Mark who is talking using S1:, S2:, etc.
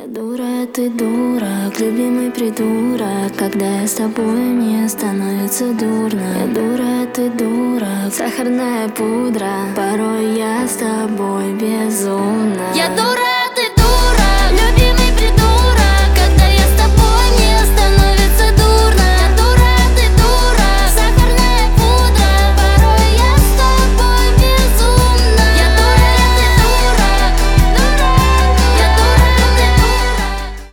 S1: Я дура, ты дурак, любимый придурок. Когда я с тобой, мне становится дурно. Я дура, ты дурак, сахарная пудра. Порой я с тобой безумна.
S2: Я дура.